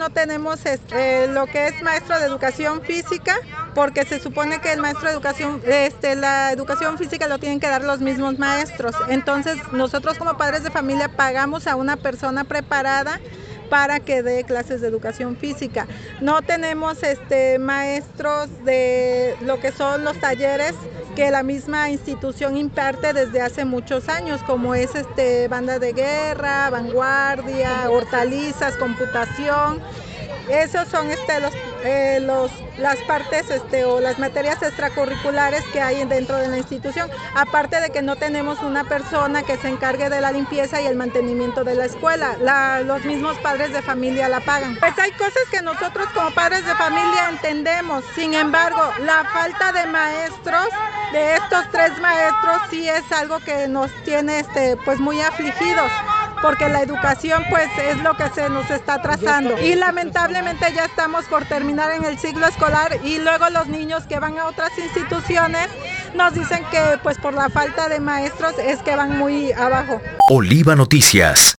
no tenemos lo que es maestro de educación física, porque se supone que el maestro de educación, la educación física lo tienen que dar los mismos maestros. Entonces nosotros como padres de familia pagamos a una persona preparada para que dé clases de educación física. No tenemos maestros de lo que son los talleres que la misma institución imparte desde hace muchos años, como es banda de guerra, vanguardia, hortalizas, computación. Esos son las partes o las materias extracurriculares que hay dentro de la institución, aparte de que no tenemos una persona que se encargue de la limpieza y el mantenimiento de la escuela. Los mismos padres de familia la pagan. Pues hay cosas que nosotros como padres de familia entendemos, sin embargo, la falta de maestros, de estos 3 maestros, sí es algo que nos tiene pues muy afligidos, porque la educación pues es lo que se nos está trazando y lamentablemente ya estamos por terminar en el ciclo escolar y luego los niños que van a otras instituciones nos dicen que pues por la falta de maestros es que van muy abajo. Oliva Noticias.